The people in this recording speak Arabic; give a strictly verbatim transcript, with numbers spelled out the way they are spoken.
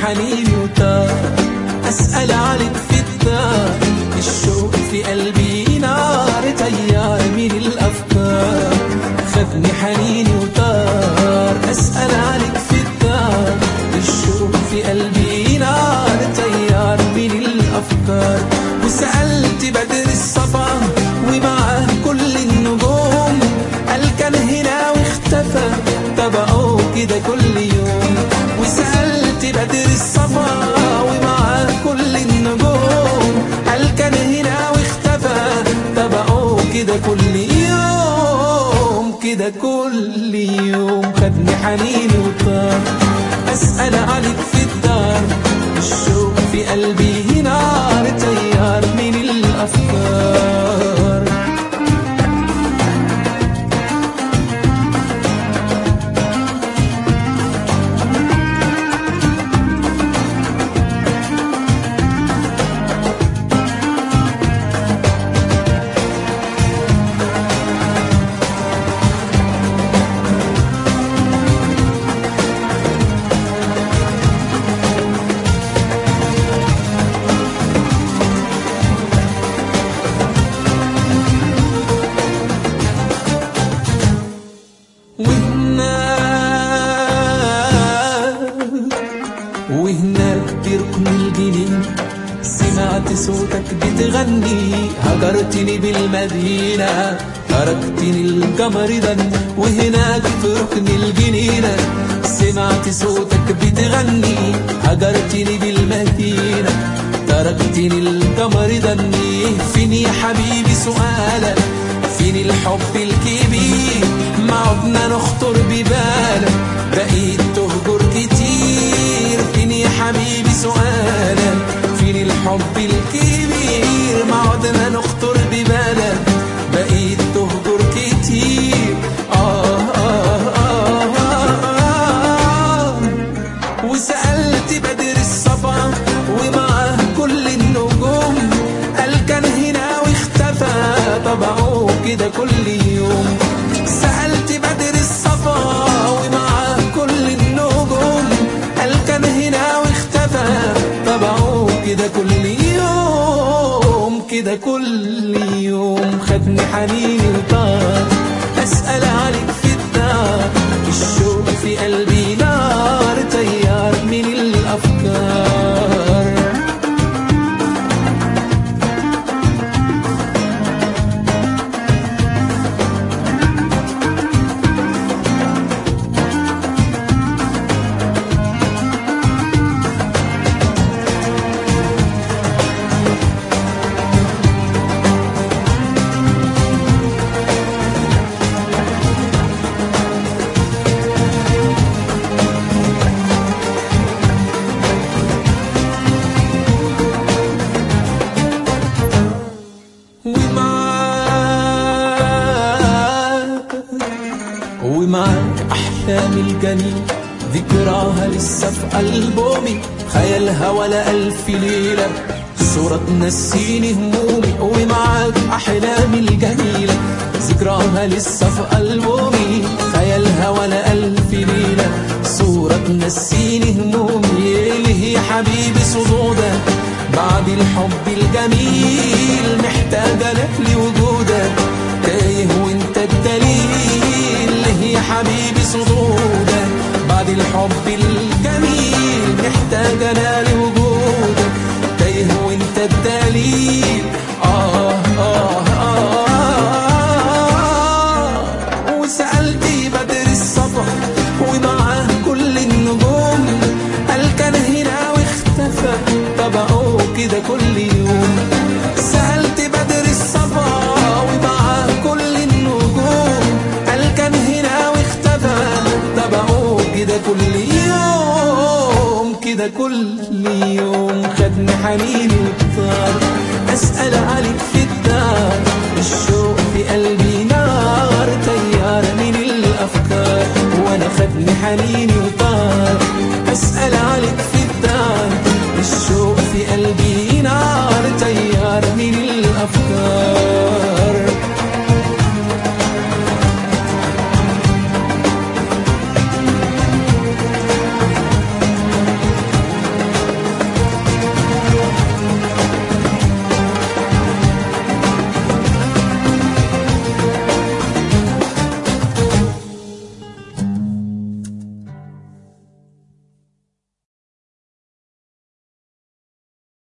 حنيني وطار أسأل عليك في الدار، الشوق في قلبي نار تيار من الأفكار. خدني حنيني وطار أسأل عليك في الدار، الشوق في قلبي نار تيار من الأفكار. وسألت بدر الصبا ومعاه كل النجوم، قال كان هنا واختفى تبعه كده كل يوم. وسألت بدر الصبا ومعاه كل النجوم، قال كان هنا واختفى تبعه كده كل يوم كده كل يوم. خدني حنيني وطار أسأل عليك في الدار، الشوق في قلبي نار تيار من الأفكار. وهناك بركن الجنين سمعت صوتك بتغني، هجرتني بالمدينة تركتني القمر دن. وهناك في ركن الجنينة سمعت صوتك بتغني، هجرتني بالمدينة تركتني القمر دن. فين يا حبيبي سؤالك، فين الحب الكبير، ما عدنا نخطر ببالك بقيت تهجر كتير. فين يا حبيبي سؤالك، فين الحب الكبير، ما عدنا نخطر ببالك بقيت تهجر كتير. آه آه آه آه آه. وسألت بدر الصبا ومعاه كل النجوم، قال كان هنا واختفى طبعه كده كل يوم. سألت بدر الصبا ومعاه كل النجوم، قال كان هنا واختفى طبعه كده كل يوم كده كل يوم. خدني حنيني وطار أسأل عليك في الدار، الشوق في قلبي نار تيار من الأفكار. ومعاك أحلامي الجميل ذكراها لسه في ألبومي، خيالها ولا ألف ليلة صورة تنسيني همومي. ومعاك أحلامي الجميلة ذكراها لسه في ألبومي، خيالها ولا ألف ليلة صورة تنسيني همومي. ليه يا حبيبي صدودك بعد الحب الجميل، محتاجة لك لوجودك تايه وانت الدليل. ليه يا حبيبي صدودك بعد الحب الجميل، محتاجة انا لوجودك تايه وانت الدليل. آه آه آه, آه. وسألت بدر الصبا ومعاه كل النجوم، قال كان هنا واختفى طبعه كده كل يوم. سألت بدر الصبا ومعاه كل النجوم، قال كان هنا واختفى طبعه كده كل يوم كده كل يوم. خدني حنيني وطار أسأل عليك في الدار، الشوق في قلبي نار تيار من الأفكار. وأنا خدني حنيني وطار